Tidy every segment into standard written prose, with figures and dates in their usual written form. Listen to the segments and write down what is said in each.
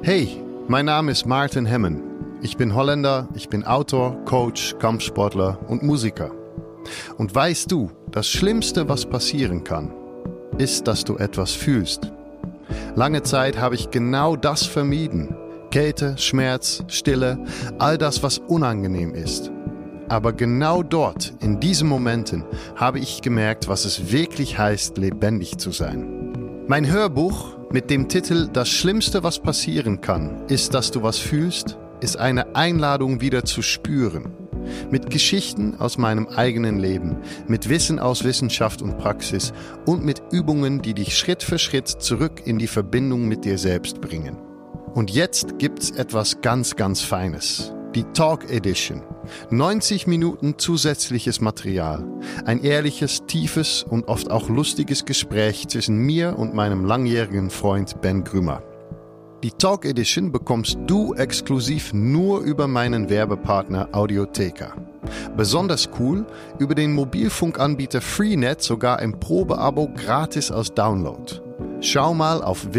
Hey, mein Name ist Maarten Hemmen. Ich bin Holländer, ich bin Autor, Coach, Kampfsportler und Musiker. Und weißt du, das Schlimmste, was passieren kann, ist, dass du etwas fühlst. Lange Zeit habe ich genau das vermieden. Kälte, Schmerz, Stille, all das, was unangenehm ist. Aber genau dort, in diesen Momenten, habe ich gemerkt, was es wirklich heißt, lebendig zu sein. Mein Hörbuch mit dem Titel Das Schlimmste, was passieren kann, ist, dass du was fühlst, ist eine Einladung, wieder zu spüren. Mit Geschichten aus meinem eigenen Leben, mit Wissen aus Wissenschaft und Praxis und mit Übungen, die dich Schritt für Schritt zurück in die Verbindung mit dir selbst bringen. Und jetzt gibt's etwas ganz, ganz Feines. Die Talk Edition. 90 Minuten zusätzliches Material. Ein ehrliches, tiefes und oft auch lustiges Gespräch zwischen mir und meinem langjährigen Freund Ben Grümer. Die Talk Edition bekommst du exklusiv nur über meinen Werbepartner Audiotheka. Besonders cool, über den Mobilfunkanbieter Freenet sogar im Probeabo gratis als Download. Schau mal auf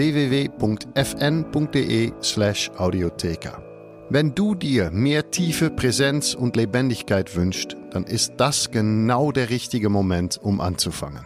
www.fn.de/Audiotheka. Wenn du dir mehr Tiefe, Präsenz und Lebendigkeit wünschst, dann ist das genau der richtige Moment, um anzufangen.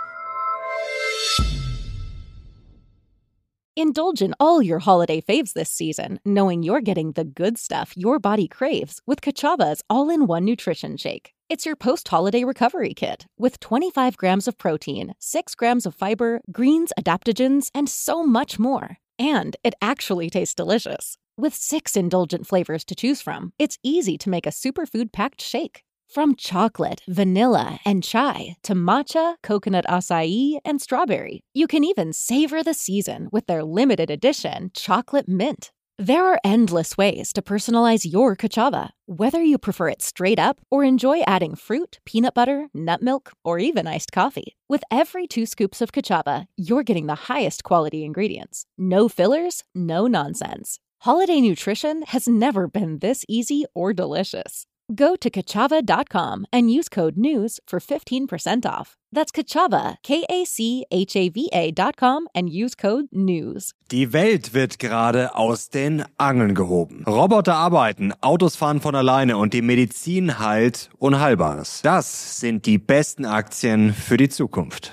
Indulge in all your holiday faves this season, knowing you're getting the good stuff your body craves with Kachava's all-in-one nutrition shake. It's your post-holiday recovery kit with 25 grams of protein, 6 grams of fiber, greens, adaptogens, and so much more. And it actually tastes delicious. With 6 indulgent flavors to choose from, it's easy to make a superfood-packed shake. From chocolate, vanilla, and chai to matcha, coconut acai, and strawberry. You can even savor the season with their limited edition chocolate mint. There are endless ways to personalize your Kachava, whether you prefer it straight up or enjoy adding fruit, peanut butter, nut milk, or even iced coffee. With every 2 scoops of Kachava, you're getting the highest quality ingredients. No fillers, no nonsense. Holiday nutrition has never been this easy or delicious. Go to Kachava.com and use code NEWS for 15% off. That's Kachava, Kachava.com and use code NEWS. Die Welt wird gerade aus den Angeln gehoben. Roboter arbeiten, Autos fahren von alleine und die Medizin heilt Unheilbares. Das sind die besten Aktien für die Zukunft.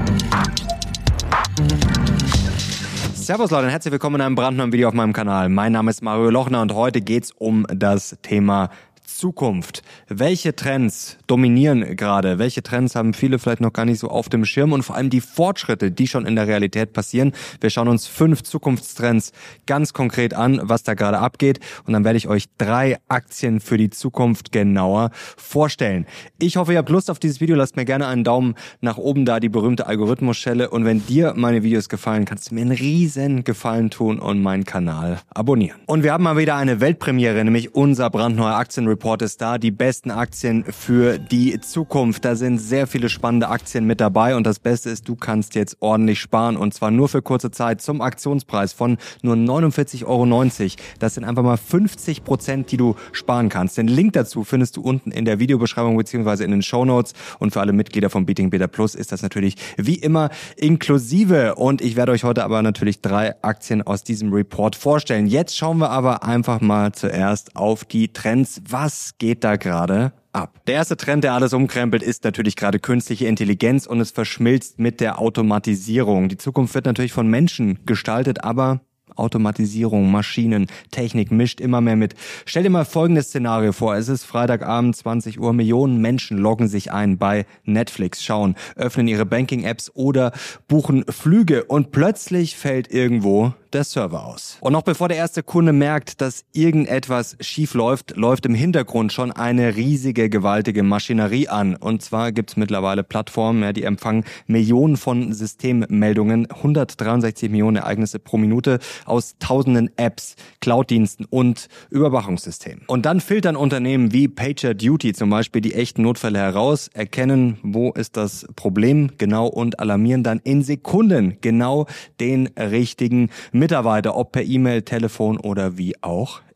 Servus Leute und herzlich willkommen in einem brandneuen Video auf meinem Kanal. Mein Name ist Mario Lochner und heute geht's um das Thema Zukunft. Welche Trends dominieren gerade? Welche Trends haben viele vielleicht noch gar nicht so auf dem Schirm? Und vor allem die Fortschritte, die schon in der Realität passieren. Wir schauen uns 5 Zukunftstrends ganz konkret an, was da gerade abgeht. Und dann werde ich euch 3 Aktien für die Zukunft genauer vorstellen. Ich hoffe, ihr habt Lust auf dieses Video. Lasst mir gerne einen Daumen nach oben da, die berühmte Algorithmusschelle. Und wenn dir meine Videos gefallen, kannst du mir einen riesen Gefallen tun und meinen Kanal abonnieren. Und wir haben mal wieder eine Weltpremiere, nämlich unser brandneuer Aktienreport ist da, die besten Aktien für die Zukunft. Da sind sehr viele spannende Aktien mit dabei und das Beste ist, du kannst jetzt ordentlich sparen und zwar nur für kurze Zeit zum Aktionspreis von nur 49,90 €. Das sind einfach mal 50%, die du sparen kannst. Den Link dazu findest du unten in der Videobeschreibung bzw. in den Shownotes und für alle Mitglieder von Beating Beta Plus ist das natürlich wie immer inklusive und ich werde euch heute aber natürlich 3 Aktien aus diesem Report vorstellen. Jetzt schauen wir aber einfach mal zuerst auf die Trends. Was geht da gerade ab? Der erste Trend, der alles umkrempelt, ist natürlich gerade künstliche Intelligenz und es verschmilzt mit der Automatisierung. Die Zukunft wird natürlich von Menschen gestaltet, aber Automatisierung, Maschinen, Technik mischt immer mehr mit. Stell dir mal folgendes Szenario vor. Es ist Freitagabend, 20 Uhr. Millionen Menschen loggen sich ein bei Netflix, schauen, öffnen ihre Banking-Apps oder buchen Flüge und plötzlich fällt irgendwo der Server aus. Und noch bevor der erste Kunde merkt, dass irgendetwas schief läuft, läuft im Hintergrund schon eine riesige, gewaltige Maschinerie an. Und zwar gibt es mittlerweile Plattformen, die empfangen Millionen von Systemmeldungen, 163 Millionen Ereignisse pro Minute aus tausenden Apps, Cloud-Diensten und Überwachungssystemen. Und dann filtern Unternehmen wie PagerDuty zum Beispiel die echten Notfälle heraus, erkennen, wo ist das Problem genau und alarmieren dann in Sekunden genau den richtigen Mitarbeiter, ob per E-Mail, Telefon oder wie auch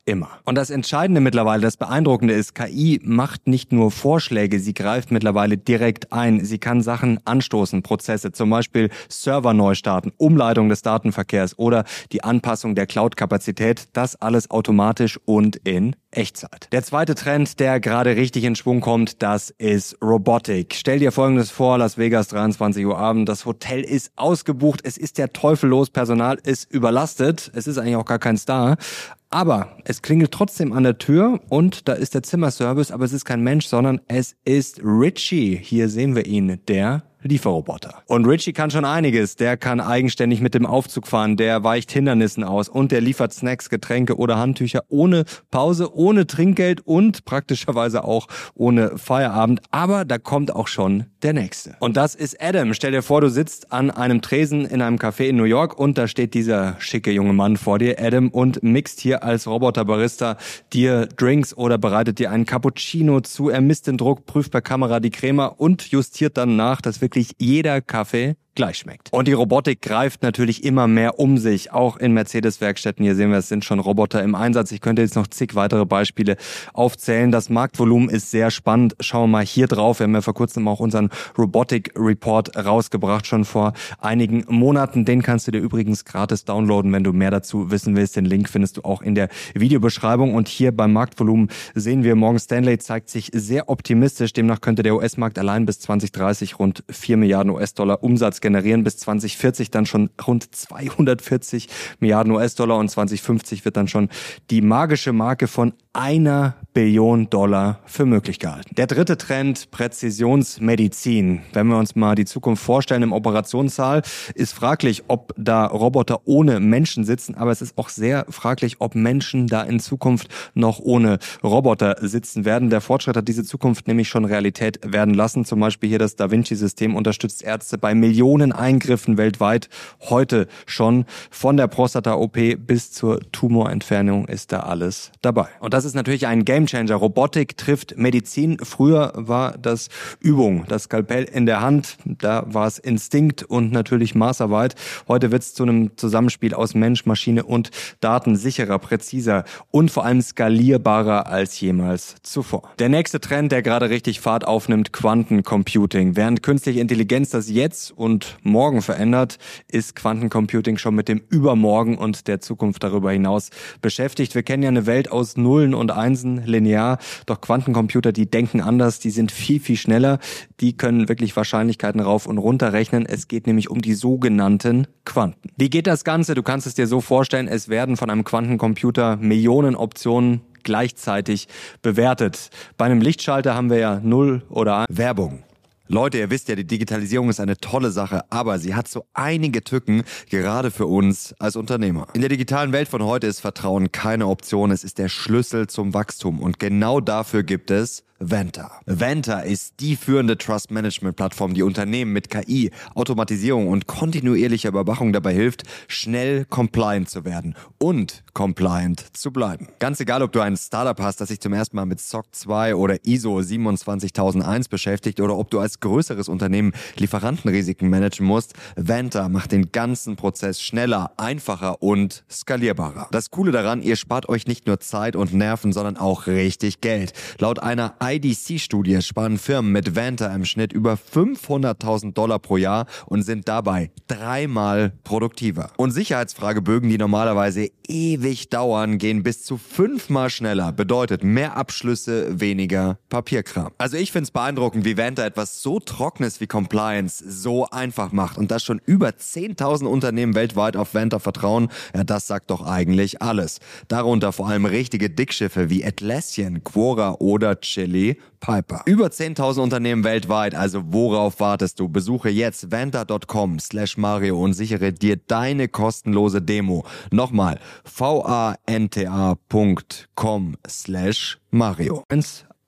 immer. Und das Entscheidende mittlerweile, das Beeindruckende ist, KI macht nicht nur Vorschläge, sie greift mittlerweile direkt ein. Sie kann Sachen anstoßen, Prozesse, zum Beispiel Server neu starten, Umleitung des Datenverkehrs oder die Anpassung der Cloud-Kapazität. Das alles automatisch und in Echtzeit. Der zweite Trend, der gerade richtig in Schwung kommt, das ist Robotik. Stell dir Folgendes vor, Las Vegas, 23 Uhr Abend, das Hotel ist ausgebucht, es ist der Teufel los, Personal ist überlastet, es ist eigentlich auch gar kein Star. Aber es klingelt trotzdem an der Tür und da ist der Zimmerservice, aber es ist kein Mensch, sondern es ist Richie. Hier sehen wir ihn, der Lieferroboter. Und Richie kann schon einiges. Der kann eigenständig mit dem Aufzug fahren, der weicht Hindernissen aus und der liefert Snacks, Getränke oder Handtücher ohne Pause, ohne Trinkgeld und praktischerweise auch ohne Feierabend. Aber da kommt auch schon der Nächste. Und das ist Adam. Stell dir vor, du sitzt an einem Tresen in einem Café in New York und da steht dieser schicke junge Mann vor dir, Adam, und mixt hier als Roboterbarista dir Drinks oder bereitet dir einen Cappuccino zu. Er misst den Druck, prüft per Kamera die Crema und justiert dann nach, dass wirklich jeder Kaffee gleich schmeckt. Und die Robotik greift natürlich immer mehr um sich, auch in Mercedes-Werkstätten. Hier sehen wir, es sind schon Roboter im Einsatz. Ich könnte jetzt noch zig weitere Beispiele aufzählen. Das Marktvolumen ist sehr spannend. Schauen wir mal hier drauf. Wir haben ja vor kurzem auch unseren Robotic Report rausgebracht, schon vor einigen Monaten. Den kannst du dir übrigens gratis downloaden, wenn du mehr dazu wissen willst. Den Link findest du auch in der Videobeschreibung. Und hier beim Marktvolumen sehen wir, Morgan Stanley zeigt sich sehr optimistisch. Demnach könnte der US-Markt allein bis 2030 rund 4 Milliarden US-Dollar Umsatz generieren, bis 2040 dann schon rund 240 Milliarden US-Dollar und 2050 wird dann schon die magische Marke von 1 Billion Dollar für möglich gehalten. Der dritte Trend, Präzisionsmedizin. Wenn wir uns mal die Zukunft vorstellen im Operationssaal, ist fraglich, ob da Roboter ohne Menschen sitzen, aber es ist auch sehr fraglich, ob Menschen da in Zukunft noch ohne Roboter sitzen werden. Der Fortschritt hat diese Zukunft nämlich schon Realität werden lassen. Zum Beispiel hier das Da Vinci-System unterstützt Ärzte bei Millionen Eingriffen weltweit. Heute schon von der Prostata-OP bis zur Tumorentfernung ist da alles dabei. Und das ist natürlich ein Gamechanger. Robotik trifft Medizin. Früher war das Übung, das Skalpell in der Hand. Da war es Instinkt und natürlich Maßarbeit. Heute wird es zu einem Zusammenspiel aus Mensch, Maschine und Daten sicherer, präziser und vor allem skalierbarer als jemals zuvor. Der nächste Trend, der gerade richtig Fahrt aufnimmt, Quantencomputing. Während künstliche Intelligenz das jetzt und morgen verändert, ist Quantencomputing schon mit dem Übermorgen und der Zukunft darüber hinaus beschäftigt. Wir kennen ja eine Welt aus Nullen und Einsen, linear, doch Quantencomputer, die denken anders, die sind viel, viel schneller, die können wirklich Wahrscheinlichkeiten rauf und runter rechnen. Es geht nämlich um die sogenannten Quanten. Wie geht das Ganze? Du kannst es dir so vorstellen, es werden von einem Quantencomputer Millionen Optionen gleichzeitig bewertet. Bei einem Lichtschalter haben wir ja 0 oder 1. Werbung. Leute, ihr wisst ja, die Digitalisierung ist eine tolle Sache, aber sie hat so einige Tücken, gerade für uns als Unternehmer. In der digitalen Welt von heute ist Vertrauen keine Option, es ist der Schlüssel zum Wachstum und genau dafür gibt es Vanta. Vanta ist die führende Trust-Management-Plattform, die Unternehmen mit KI, Automatisierung und kontinuierlicher Überwachung dabei hilft, schnell compliant zu werden und compliant zu bleiben. Ganz egal, ob du ein Startup hast, das sich zum ersten Mal mit SOC 2 oder ISO 27001 beschäftigt oder ob du als größeres Unternehmen Lieferantenrisiken managen musst, Vanta macht den ganzen Prozess schneller, einfacher und skalierbarer. Das Coole daran, ihr spart euch nicht nur Zeit und Nerven, sondern auch richtig Geld. Laut einer IDC-Studie sparen Firmen mit Vanta im Schnitt über $500.000 pro Jahr und sind dabei 3-mal produktiver. Und Sicherheitsfragebögen, die normalerweise ewig dauern, gehen bis zu 5-mal schneller. Bedeutet mehr Abschlüsse, weniger Papierkram. Also ich finde es beeindruckend, wie Vanta etwas so Trockenes wie Compliance so einfach macht und dass schon über 10.000 Unternehmen weltweit auf Vanta vertrauen. Ja, das sagt doch eigentlich alles. Darunter vor allem richtige Dickschiffe wie Atlassian, Quora oder Chili Piper. Über 10.000 Unternehmen weltweit, also worauf wartest du? Besuche jetzt vanta.com/Mario und sichere dir deine kostenlose Demo. Nochmal, vanta.com/Mario.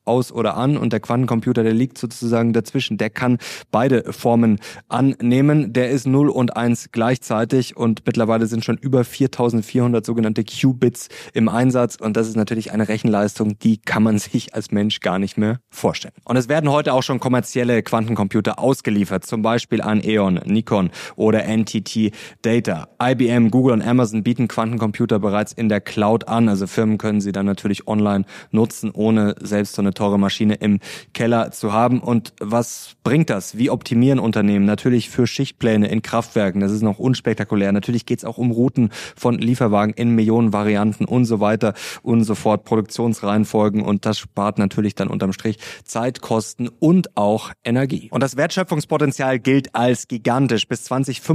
aus oder an und der Quantencomputer, der liegt sozusagen dazwischen. Der kann beide Formen annehmen. Der ist 0 und 1 gleichzeitig und mittlerweile sind schon über 4400 sogenannte Qubits im Einsatz und das ist natürlich eine Rechenleistung, die kann man sich als Mensch gar nicht mehr vorstellen. Und es werden heute auch schon kommerzielle Quantencomputer ausgeliefert, zum Beispiel an E.ON, Nikon oder NTT Data. IBM, Google und Amazon bieten Quantencomputer bereits in der Cloud an, also Firmen können sie dann natürlich online nutzen, ohne selbst so eine teure Maschine im Keller zu haben. Und was bringt das? Wie optimieren Unternehmen? Natürlich für Schichtpläne in Kraftwerken, das ist noch unspektakulär. Natürlich geht es auch um Routen von Lieferwagen in Millionen Varianten und so weiter und so fort, Produktionsreihenfolgen und das spart natürlich dann unterm Strich Zeit, Kosten und auch Energie. Und das Wertschöpfungspotenzial gilt als gigantisch. Bis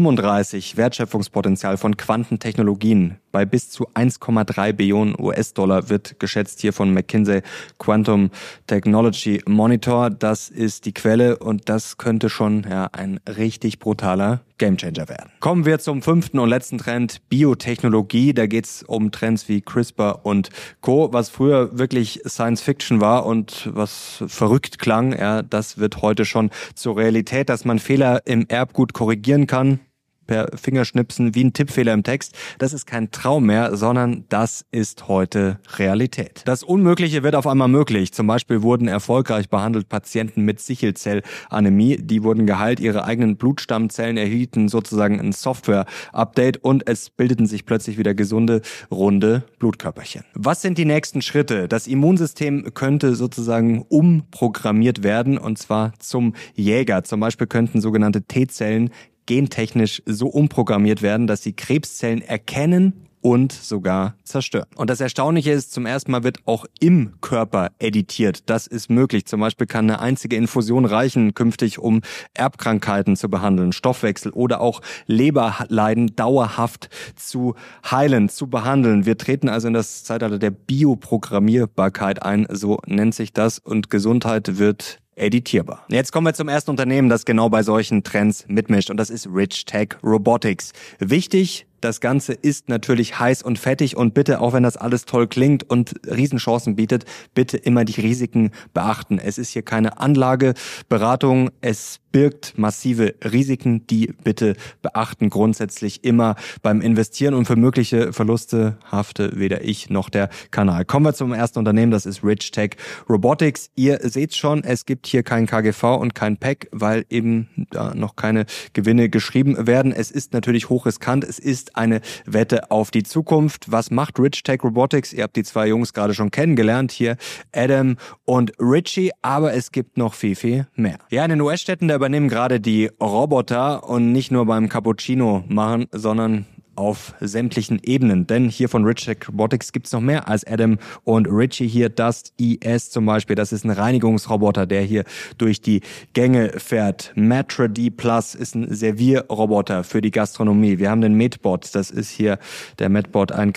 2035 Wertschöpfungspotenzial von Quantentechnologien bei bis zu 1,3 Billionen US-Dollar wird geschätzt hier von McKinsey Quantum Technology Monitor. Das ist die Quelle und das könnte schon ein richtig brutaler Gamechanger werden. Kommen wir zum 5. und letzten Trend, Biotechnologie. Da geht es um Trends wie CRISPR und Co., was früher wirklich Science Fiction war und was verrückt klang. Das wird heute schon zur Realität, dass man Fehler im Erbgut korrigieren kann. Per Fingerschnipsen wie ein Tippfehler im Text. Das ist kein Traum mehr, sondern das ist heute Realität. Das Unmögliche wird auf einmal möglich. Zum Beispiel wurden erfolgreich behandelt Patienten mit Sichelzellanämie. Die wurden geheilt, ihre eigenen Blutstammzellen erhielten sozusagen ein Software-Update und es bildeten sich plötzlich wieder gesunde, runde Blutkörperchen. Was sind die nächsten Schritte? Das Immunsystem könnte sozusagen umprogrammiert werden und zwar zum Jäger. Zum Beispiel könnten sogenannte T-Zellen gentechnisch so umprogrammiert werden, dass sie Krebszellen erkennen und sogar zerstören. Und das Erstaunliche ist, zum ersten Mal wird auch im Körper editiert. Das ist möglich. Zum Beispiel kann eine einzige Infusion reichen, künftig um Erbkrankheiten zu behandeln, Stoffwechsel oder auch Leberleiden dauerhaft zu heilen, zu behandeln. Wir treten also in das Zeitalter der Bioprogrammierbarkeit ein, so nennt sich das, und Gesundheit wird editierbar. Jetzt kommen wir zum ersten Unternehmen, das genau bei solchen Trends mitmischt und das ist Rich Tech Robotics. Wichtig, das Ganze ist natürlich heiß und fettig und bitte, auch wenn das alles toll klingt und Riesenchancen bietet, bitte immer die Risiken beachten. Es ist hier keine Anlageberatung, es birgt massive Risiken, die bitte beachten grundsätzlich immer beim Investieren und für mögliche Verluste hafte weder ich noch der Kanal. Kommen wir zum ersten Unternehmen, das ist Rich Tech Robotics. Ihr seht schon, es gibt hier kein KGV und kein PEC, weil eben da noch keine Gewinne geschrieben werden. Es ist natürlich hochriskant, es ist eine Wette auf die Zukunft. Was macht Rich Tech Robotics? Ihr habt die zwei Jungs gerade schon kennengelernt hier, Adam und Richie, aber es gibt noch viel, viel mehr. Ja, in den US-Städten, da übernehmen gerade die Roboter und nicht nur beim Cappuccino machen, sondern auf sämtlichen Ebenen. Denn hier von Rich Tech Robotics gibt's noch mehr als Adam und Richie hier. Dust ES zum Beispiel, das ist ein Reinigungsroboter, der hier durch die Gänge fährt. Matra D Plus ist ein Servierroboter für die Gastronomie. Wir haben den Medbot, das ist hier der Medbot, ein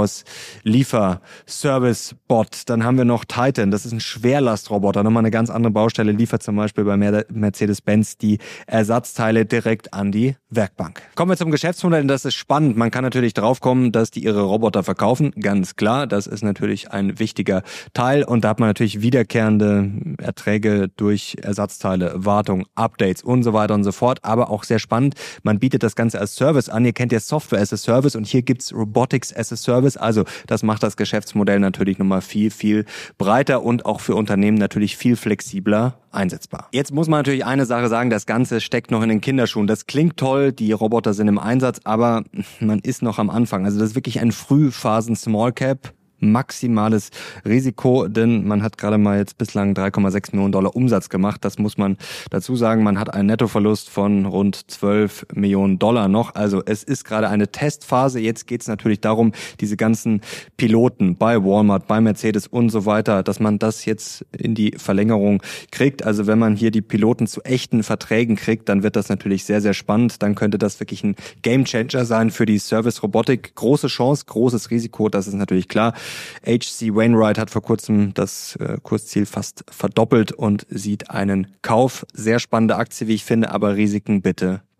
Krankenhaus-Liefer-Service-Bot. Dann haben wir noch Titan, das ist ein Schwerlastroboter, nochmal eine ganz andere Baustelle, liefert zum Beispiel bei Mercedes-Benz die Ersatzteile direkt an die Werkbank. Kommen wir zum Geschäftsmodell, das ist spannend. Man kann natürlich draufkommen, dass die ihre Roboter verkaufen. Ganz klar, das ist natürlich ein wichtiger Teil. Und da hat man natürlich wiederkehrende Erträge durch Ersatzteile, Wartung, Updates und so weiter und so fort. Aber auch sehr spannend, man bietet das Ganze als Service an. Ihr kennt ja Software as a Service und hier gibt's Robotics as a Service. Also das macht das Geschäftsmodell natürlich nochmal viel, viel breiter und auch für Unternehmen natürlich viel flexibler einsetzbar. Jetzt muss man natürlich eine Sache sagen, das Ganze steckt noch in den Kinderschuhen. Das klingt toll, die Roboter sind im Einsatz, aber man ist noch am Anfang. Also das ist wirklich ein Frühphasen Small Cap. Maximales Risiko, denn man hat gerade mal jetzt bislang 3,6 Millionen Dollar Umsatz gemacht. Das muss man dazu sagen. Man hat einen Nettoverlust von rund 12 Millionen Dollar noch. Also es ist gerade eine Testphase. Jetzt geht es natürlich darum, diese ganzen Piloten bei Walmart, bei Mercedes und so weiter, dass man das jetzt in die Verlängerung kriegt. Also wenn man hier die Piloten zu echten Verträgen kriegt, dann wird das natürlich sehr, sehr spannend. Dann könnte das wirklich ein Gamechanger sein für die Service-Robotik. Große Chance, großes Risiko, das ist natürlich klar. H.C. Wainwright hat vor kurzem das Kursziel fast verdoppelt und sieht einen Kauf. Sehr spannende Aktie, wie ich finde, aber Risiken bitte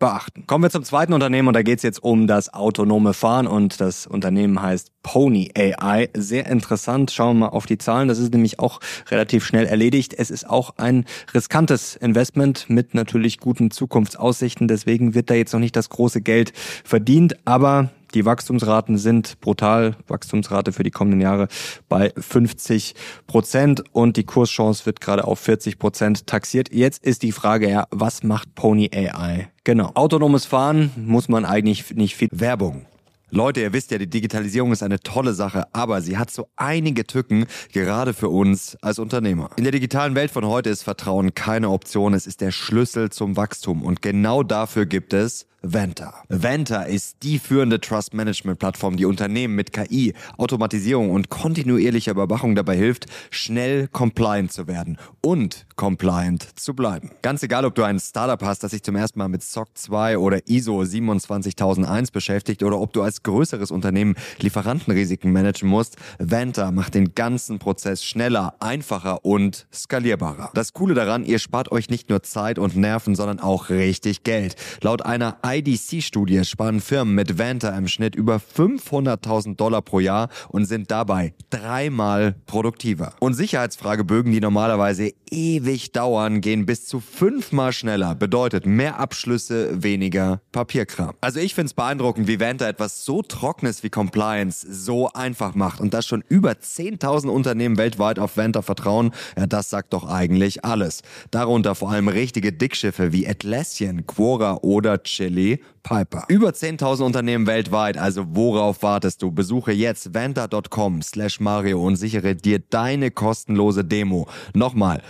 beachten. Kommen wir zum zweiten Unternehmen und da geht es jetzt um das autonome Fahren und das Unternehmen heißt Pony AI. Sehr interessant, schauen wir mal auf die Zahlen. Das ist nämlich auch relativ schnell erledigt. Es ist auch ein riskantes Investment mit natürlich guten Zukunftsaussichten. Deswegen wird da jetzt noch nicht das große Geld verdient, aber die Wachstumsraten sind brutal. Wachstumsrate für die kommenden Jahre bei 50% und die Kurschance wird gerade auf 40% taxiert. Jetzt ist die Frage, ja, was macht Pony AI? Genau. Autonomes Fahren muss man eigentlich nicht viel. Werbung. Leute, ihr wisst ja, die Digitalisierung ist eine tolle Sache, aber sie hat so einige Tücken, gerade für uns als Unternehmer. In der digitalen Welt von heute ist Vertrauen keine Option, es ist der Schlüssel zum Wachstum und genau dafür gibt es Vanta. Vanta ist die führende Trust-Management-Plattform, die Unternehmen mit KI, Automatisierung und kontinuierlicher Überwachung dabei hilft, schnell compliant zu werden und compliant zu bleiben. Ganz egal, ob du ein Startup hast, das sich zum ersten Mal mit SOC 2 oder ISO 27001 beschäftigt oder ob du als größeres Unternehmen Lieferantenrisiken managen musst, Vanta macht den ganzen Prozess schneller, einfacher und skalierbarer. Das Coole daran, ihr spart euch nicht nur Zeit und Nerven, sondern auch richtig Geld. Laut einer IDC-Studie sparen Firmen mit Vanta im Schnitt über $500.000 pro Jahr und sind dabei 3-mal produktiver. Und Sicherheitsfragebögen, die normalerweise ewig dauern, gehen bis zu 5-mal schneller. Bedeutet mehr Abschlüsse, weniger Papierkram. Also ich finde es beeindruckend, wie Vanta etwas so Trockenes wie Compliance so einfach macht und dass schon über 10.000 Unternehmen weltweit auf Vanta vertrauen. Ja, das sagt doch eigentlich alles. Darunter vor allem richtige Dickschiffe wie Atlassian, Quora oder Chili Piper. Über 10.000 Unternehmen weltweit, also worauf wartest du? Besuche jetzt vanta.com/Mario und sichere dir deine kostenlose Demo. Nochmal,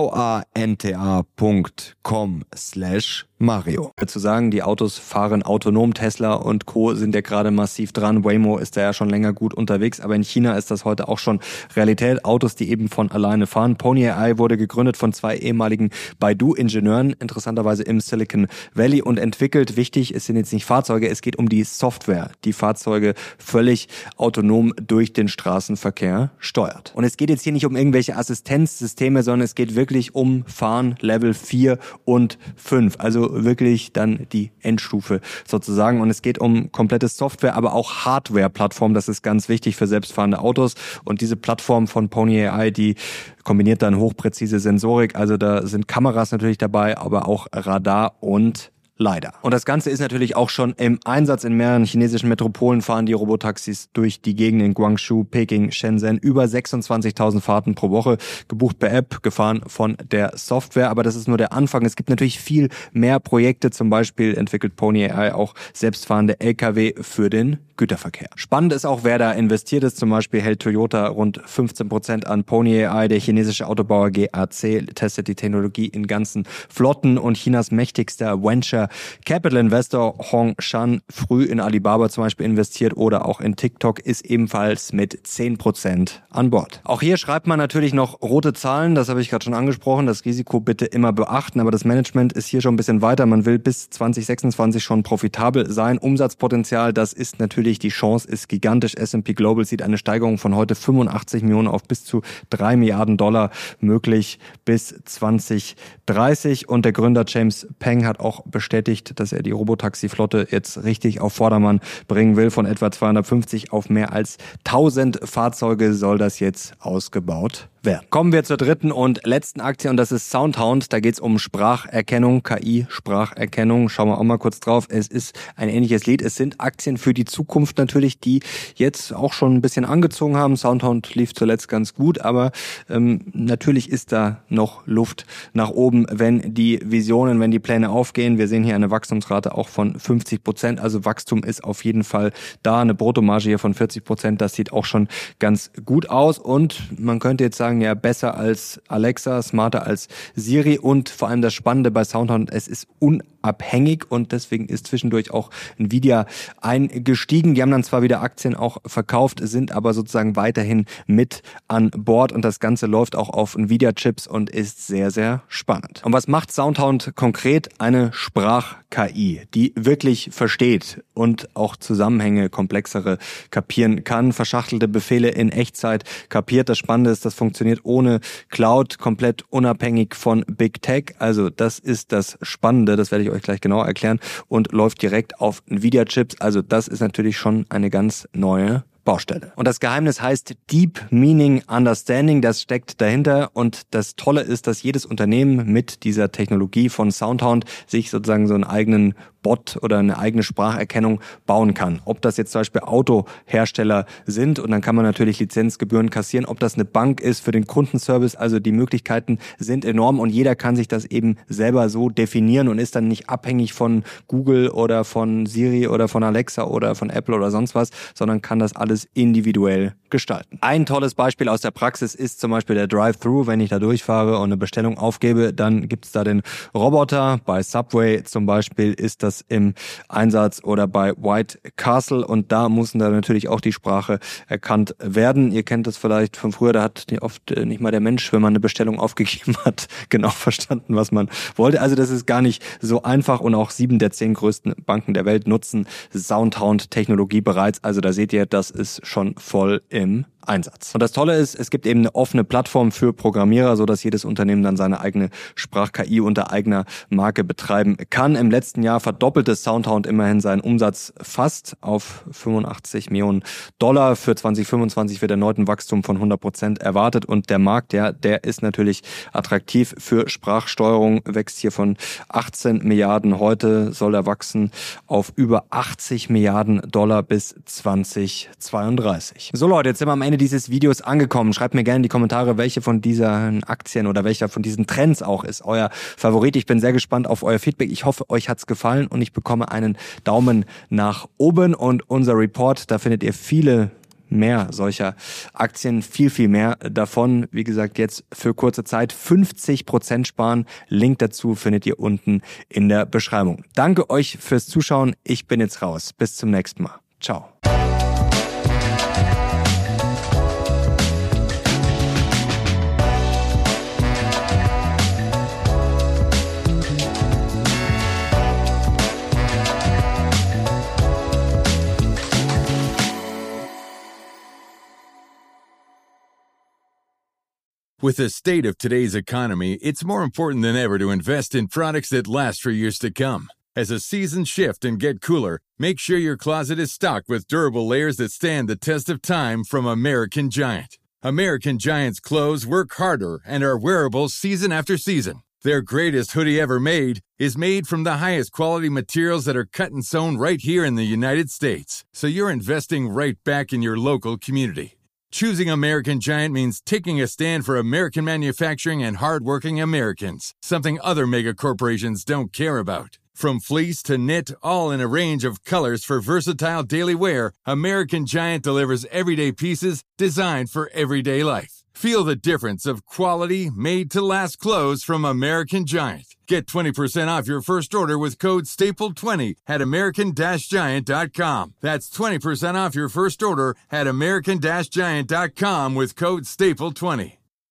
vanta.com/Mario. Zu sagen, die Autos fahren autonom, Tesla und Co. sind ja gerade massiv dran. Waymo ist da ja schon länger gut unterwegs, aber in China ist das heute auch schon Realität. Autos, die eben von alleine fahren. Pony AI wurde gegründet von 2 ehemaligen Baidu-Ingenieuren, interessanterweise im Silicon Valley und entwickelt. Wichtig, es sind jetzt nicht Fahrzeuge, es geht um die Software, die Fahrzeuge völlig autonom durch den Straßenverkehr steuert. Und es geht jetzt hier nicht um irgendwelche Assistenzsysteme, sondern es geht wirklich um Fahren Level 4 und 5. Also wirklich dann die Endstufe sozusagen. Und es geht um komplette Software, aber auch Hardware-Plattform. Das ist ganz wichtig für selbstfahrende Autos. Und diese Plattform von Pony AI, die kombiniert dann hochpräzise Sensorik. Also da sind Kameras natürlich dabei, aber auch Radar und LiDAR. Und das Ganze ist natürlich auch schon im Einsatz. In mehreren chinesischen Metropolen fahren die Robotaxis durch die Gegend in Guangzhou, Peking, Shenzhen. Über 26.000 Fahrten pro Woche, gebucht per App, gefahren von der Software. Aber das ist nur der Anfang. Es gibt natürlich viel mehr Projekte. Zum Beispiel entwickelt Pony AI auch selbstfahrende LKW für den Güterverkehr. Spannend ist auch, wer da investiert ist. Zum Beispiel hält Toyota rund 15% an Pony AI. Der chinesische Autobauer GAC testet die Technologie in ganzen Flotten und Chinas mächtigster Venture Capital Investor Hong Shan, früh in Alibaba zum Beispiel investiert oder auch in TikTok, ist ebenfalls mit 10% an Bord. Auch hier schreibt man natürlich noch rote Zahlen, das habe ich gerade schon angesprochen, das Risiko bitte immer beachten, aber das Management ist hier schon ein bisschen weiter, man will bis 2026 schon profitabel sein. Umsatzpotenzial, das ist natürlich, die Chance ist gigantisch. S&P Global sieht eine Steigerung von heute 85 Millionen auf bis zu $3 Milliarden möglich bis 2030 und der Gründer James Peng hat auch bestätigt, dass er die Robotaxi-Flotte jetzt richtig auf Vordermann bringen will. Von etwa 250 auf mehr als 1000 Fahrzeuge soll das jetzt ausgebaut werden. Kommen wir zur dritten und letzten Aktie und das ist SoundHound. Da geht es um Spracherkennung, KI-Spracherkennung. Schauen wir auch mal kurz drauf. Es ist ein ähnliches Lied. Es sind Aktien für die Zukunft natürlich, die jetzt auch schon ein bisschen angezogen haben. SoundHound lief zuletzt ganz gut, aber natürlich ist da noch Luft nach oben, wenn die Visionen, wenn die Pläne aufgehen. Wir sehen hier eine Wachstumsrate auch von 50%. Also Wachstum ist auf jeden Fall da. Eine Bruttomarge hier von 40%. Das sieht auch schon ganz gut aus und man könnte jetzt sagen, ja, besser als Alexa, smarter als Siri und vor allem das Spannende bei SoundHound, es ist unabhängig und deswegen ist zwischendurch auch Nvidia eingestiegen. Die haben dann zwar wieder Aktien auch verkauft, sind aber sozusagen weiterhin mit an Bord und das Ganze läuft auch auf Nvidia-Chips und ist sehr, sehr spannend. Und was macht SoundHound konkret? Eine Sprach-KI, die wirklich versteht und auch Zusammenhänge, komplexere kapieren kann, verschachtelte Befehle in Echtzeit kapiert. Das Spannende ist, das funktioniert ohne Cloud, komplett unabhängig von Big Tech. Also das ist das Spannende, das werde ich ich euch gleich genauer erklären, und läuft direkt auf Nvidia-Chips. Also das ist natürlich schon eine ganz neue Baustelle. Und das Geheimnis heißt Deep Meaning Understanding, das steckt dahinter, und das Tolle ist, dass jedes Unternehmen mit dieser Technologie von SoundHound sich sozusagen so einen eigenen Bot oder eine eigene Spracherkennung bauen kann. Ob das jetzt zum Beispiel Autohersteller sind, und dann kann man natürlich Lizenzgebühren kassieren, ob das eine Bank ist für den Kundenservice, also die Möglichkeiten sind enorm und jeder kann sich das eben selber so definieren und ist dann nicht abhängig von Google oder von Siri oder von Alexa oder von Apple oder sonst was, sondern kann das alles individuell gestalten. Ein tolles Beispiel aus der Praxis ist zum Beispiel der Drive-Thru. Wenn ich da durchfahre und eine Bestellung aufgebe, dann gibt es da den Roboter. Bei Subway zum Beispiel ist das im Einsatz oder bei White Castle, und da muss da natürlich auch die Sprache erkannt werden. Ihr kennt das vielleicht von früher, da hat oft nicht mal der Mensch, wenn man eine Bestellung aufgegeben hat, genau verstanden, was man wollte. Also das ist gar nicht so einfach, und auch 7 der 10 größten Banken der Welt nutzen SoundHound-Technologie bereits. Also da seht ihr, das ist schon voll im Einsatz. Und das Tolle ist, es gibt eben eine offene Plattform für Programmierer, so dass jedes Unternehmen dann seine eigene Sprach-KI unter eigener Marke betreiben kann. Im letzten Jahr verdoppelte SoundHound immerhin seinen Umsatz fast auf $85 Millionen. Für 2025 wird erneut ein Wachstum von 100% erwartet, und der Markt, der ist natürlich attraktiv für Sprachsteuerung, wächst hier von 18 Milliarden heute, soll er wachsen auf über $80 Milliarden bis 2032. So Leute, jetzt sind wir am Ende dieses Videos angekommen. Schreibt mir gerne in die Kommentare, welche von diesen Aktien oder welcher von diesen Trends auch ist euer Favorit. Ich bin sehr gespannt auf euer Feedback. Ich hoffe, euch hat's gefallen, und ich bekomme einen Daumen nach oben. Und unser Report, da findet ihr viele mehr solcher Aktien, viel mehr davon. Wie gesagt, jetzt für kurze Zeit 50% sparen. Link dazu findet ihr unten in der Beschreibung. Danke euch fürs Zuschauen. Ich bin jetzt raus. Bis zum nächsten Mal. Ciao. With the state of today's economy, it's more important than ever to invest in products that last for years to come. As the seasons shift and get cooler, make sure your closet is stocked with durable layers that stand the test of time from American Giant. American Giant's clothes work harder and are wearable season after season. Their greatest hoodie ever made is made from the highest quality materials that are cut and sewn right here in the United States. So you're investing right back in your local community. Choosing American Giant means taking a stand for American manufacturing and hardworking Americans, something other mega corporations don't care about. From fleece to knit, all in a range of colors for versatile daily wear, American Giant delivers everyday pieces designed for everyday life. Feel the difference of quality, made-to-last clothes from American Giant. Get 20% off your first order with code STAPLE20 at American-Giant.com. That's 20% off your first order at American-Giant.com with code STAPLE20.